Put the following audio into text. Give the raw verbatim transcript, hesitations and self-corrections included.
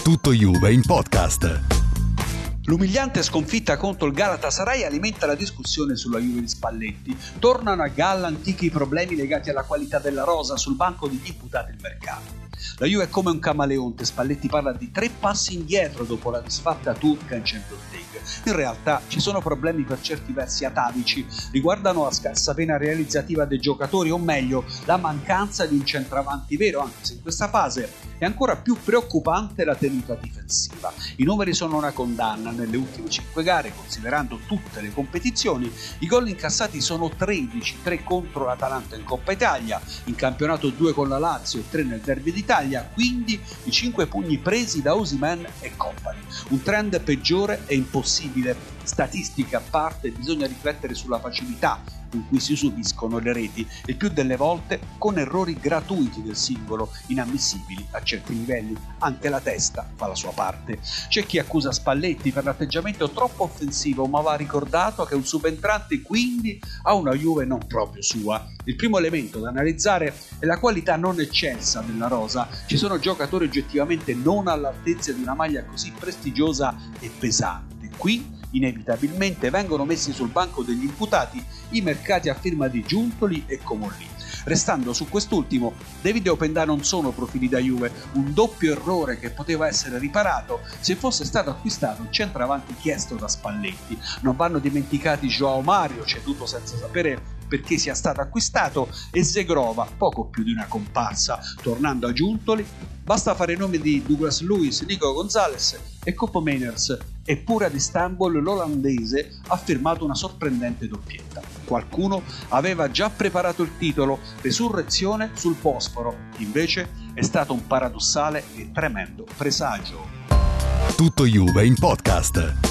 Tutto Juve in podcast. L'umiliante sconfitta contro il Galatasaray alimenta la discussione sulla Juve di Spalletti. Tornano a galla antichi problemi legati alla qualità della rosa sul banco degli imputati del mercato. La Juve è come un camaleonte, Spalletti parla di tre passi indietro dopo la disfatta turca in Champions League. In realtà ci sono problemi per certi versi atavici, riguardano la scarsa vena realizzativa dei giocatori, o meglio la mancanza di un centravanti vero, anche se in questa fase è ancora più preoccupante la tenuta difensiva. I numeri sono una condanna. Nelle ultime cinque gare, considerando tutte le competizioni, i gol incassati sono tredici, tre contro l'Atalanta in Coppa Italia, in campionato due con la Lazio e tre nel Derby d'Italia, quindi i cinque pugni presi da Osimhen e compagni. Un trend peggiore è impossibile. Statistica a parte, bisogna riflettere sulla facilità con cui si subiscono le reti, e più delle volte con errori gratuiti del singolo, inammissibili a certi livelli. Anche la testa fa la sua parte. C'è chi accusa Spalletti per l'atteggiamento troppo offensivo, ma va ricordato che un subentrante quindi ha una Juve non proprio sua. Il primo elemento da analizzare è la qualità non eccelsa della rosa. Ci sono giocatori oggettivamente non all'altezza di una maglia così prestigiosa e pesante. Qui inevitabilmente vengono messi sul banco degli imputati i mercati a firma di Giuntoli e Comolli. Restando su quest'ultimo, David e Openda non sono profili da Juve, un doppio errore che poteva essere riparato se fosse stato acquistato il centravanti chiesto da Spalletti. Non vanno dimenticati João Mario, ceduto senza sapere perché sia stato acquistato, e Zegrova, poco più di una comparsa. Tornando a Giuntoli, basta fare i nomi di Douglas Luiz, Nico Gonzalez e Kopo Meiners, eppure ad Istanbul l'olandese ha firmato una sorprendente doppietta. Qualcuno aveva già preparato il titolo, Resurrezione sul Bosforo, invece è stato un paradossale e tremendo presagio. Tutto Juve in podcast.